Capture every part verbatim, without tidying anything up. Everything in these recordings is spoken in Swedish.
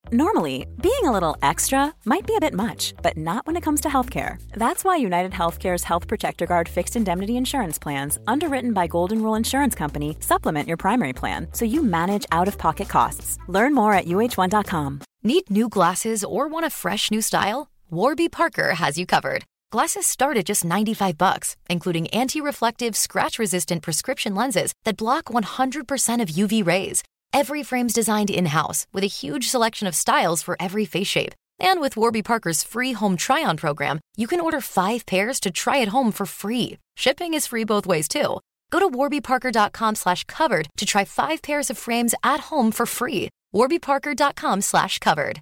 Normally, being a little extra might be a bit much, but not when it comes to healthcare. That's why United Healthcare's Health Protector Guard fixed indemnity insurance plans, underwritten by Golden Rule Insurance Company, supplement your primary plan so you manage out-of-pocket costs. Learn more at U H one dot com. Need new glasses or want a fresh new style? Warby Parker has you covered. Glasses start at just ninety-five bucks, including anti-reflective, scratch-resistant prescription lenses that block one hundred percent of U V rays. Every frame's designed in-house with a huge selection of styles for every face shape. And with Warby Parker's free home try-on program, you can order five pairs to try at home for free. Shipping is free both ways, too. Go to warbyparker.com slash covered to try five pairs of frames at home for free. warbyparker.com slash covered.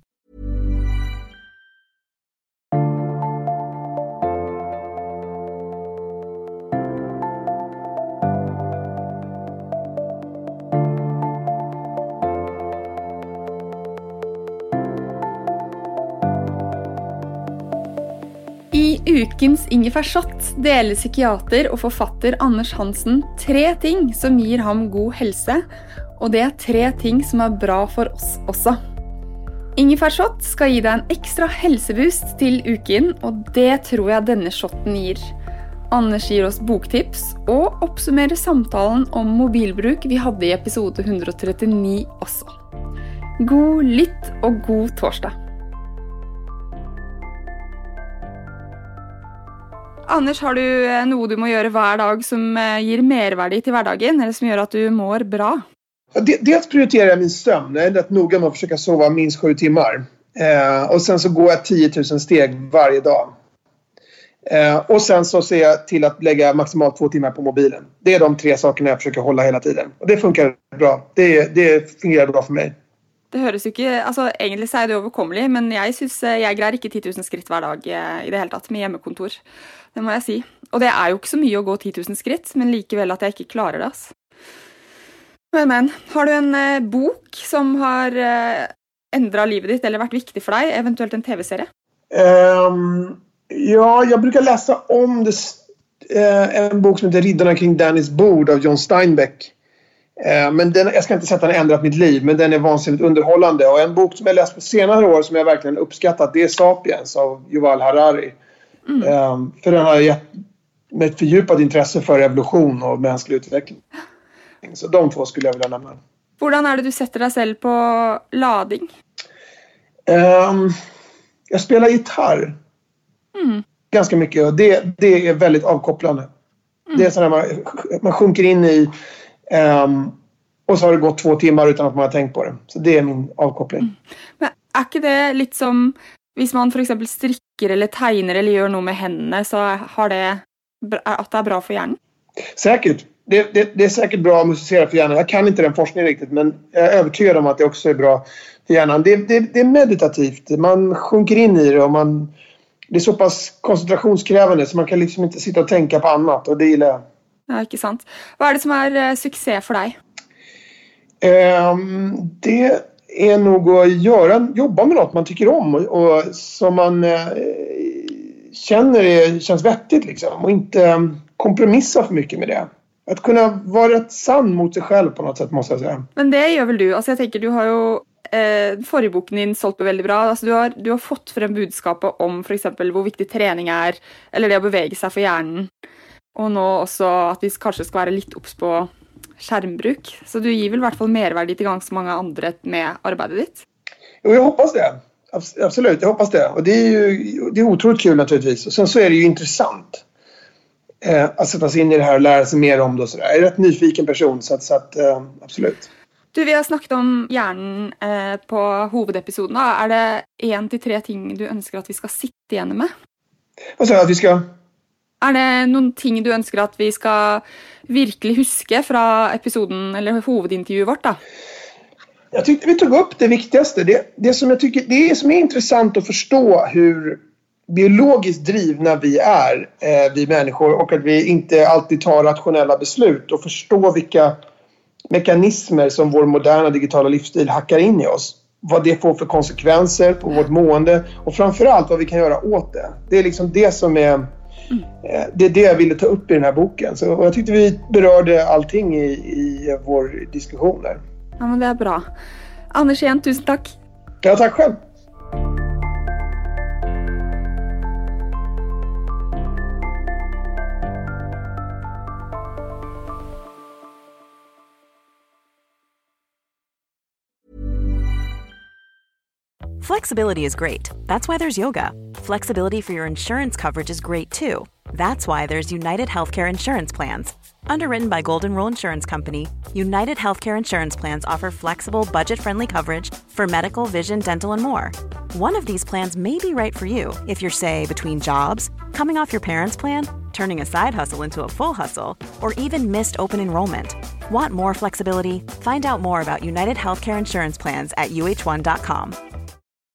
I ukens ingefærshot deler psykiater og forfatter Anders Hansen tre ting som gir ham god helse, og det er tre ting som er bra for oss også. Ingefærshot skal gi deg en ekstra helseboost til uken, og det tror jeg denne shotten gir. Anders gir oss boktips og oppsummerer samtalen om mobilbruk vi hadde i episode one thirty-nine også. God lytt og god torsdag! Anders, har du noe du må gjøre hver dag som gir merverdi till hverdagen, eller som gör att du mår bra? Dels prioriterar jag min sömn. Jag är rätt noga med att försöka sova minst sju timmar. Eh, och sen så går jag tio tusen steg varje dag. Eh, och sen så ser jag till att lägga maximalt två timmar på mobilen. Det är de tre sakerna jag försöker hålla hela tiden. Och det funkar bra. Det, det fungerar bra för mig. Det høres jo ikke, altså egentlig så er det overkommelig, men jeg synes jeg greier ikke ti tusen skritt hver dag i det hele tatt med hjemmekontor. Det må jeg si. Og det er jo ikke så mye å gå ti tusen skritt, men likevel at jeg ikke klarer det. Altså. Men, men, har du en eh, bok som har eh, ändrat livet ditt eller vært viktig for deg, eventuelt en tv-serie? Um, ja, jag brukar läsa om det, uh, en bok som heter Riddarna kring Dannys bord av John Steinbeck. Men den, jag ska inte säga att den har ändrat mitt liv, men den är vansinnigt underhållande. Och en bok som jag läst på senare år som jag verkligen uppskattat, det är Sapiens av Yuval Harari. Mm. Um, för den har gett mig ett fördjupat intresse för evolution och mänsklig utveckling. Så de två skulle jag vilja nämna. Hvordan är det du sätter dig själv på lading? Um, jag spelar gitarr. Mm. Ganska mycket, och det, det är väldigt avkopplande. Mm. Det är så när man, man sjunker in i Um, och så har det gått två timmar utan att man har tänkt på det. Så det är min avkoppling. Mm. Men är inte det lite som hvis man för exempel strikker eller tegner eller gör något med händerna, så har det att det är bra för hjärnan? Säkert. Det, det, det är säkert bra att musicera för hjärnan. Jag kan inte den forskningen riktigt, men jag är övertygad om att det också är bra för hjärnan. Det, det, det är meditativt. Man sjunker in i det och man, det är så pass koncentrationskrävande så man kan liksom inte sitta och tänka på annat, och det gillar jag. Ja, ikke sant. Vad är det som är uh, success för dig? Um, det är nog att göra, jobba med något man tycker om och, och som man uh, känner är, känns vettigt liksom, och inte um, kompromissa för mycket med det. Att kunna vara rätt sann mot sig själv på något sätt, måste jag säga. Men det gör väl du? Alltså jag tänker, du har ju eh, förra boken din sålt på väldigt bra. Alltså du har du har fått fram budskapet om för exempel hur viktig träning är, eller det att bevega sig för hjärnan. Och nu också att vi kanske ska vara lite obs på skärmbruk. Så du ger väl i hvert fall mervärde till ganska många andra med arbetet ditt? Jo, jag hoppas det. Absolut, jag hoppas det. Och det är ju det är otroligt kul naturligtvis. Och sen så är det ju intressant eh, att sätta sig in i det här och lära sig mer om det och sådär. Jag är rätt nyfiken person, så att, så att eh, absolut. Du, vi har snackat om hjärnan eh, på huvudepisoden. Är det en till tre ting du önskar att vi ska sitta igen med? Vad sa jag att vi ska... Er det noen ting du ønsker at vi skal virkelig huske fra episoden eller hovedintervjuet vårt da? Jag tyckte vi tog upp det viktigaste. Det, det, som jag tycker, det som är intressant att förstå hur biologiskt drivna vi är, eh, vi människor, och att vi inte alltid tar rationella beslut, och förstå vilka mekanismer som vår moderna digitala livsstil hackar in i oss. Vad det får för konsekvenser på vårt mående, och framförallt vad vi kan göra åt det. Det är liksom det som är... Mm. Det är det jag ville ta upp i den här boken. Så jag tyckte vi berörde allting i, i vår diskussion där. Ja, men det är bra. Anders igen, tusen tack. Ja, tack själv. Flexibility is great. That's why there's yoga. Flexibility for your insurance coverage is great too. That's why there's United Healthcare Insurance Plans. Underwritten by Golden Rule Insurance Company, United Healthcare Insurance Plans offer flexible, budget-friendly coverage for medical, vision, dental, and more. One of these plans may be right for you if you're, say, between jobs, coming off your parents' plan, turning a side hustle into a full hustle, or even missed open enrollment. Want more flexibility? Find out more about United Healthcare Insurance Plans at U H one dot com.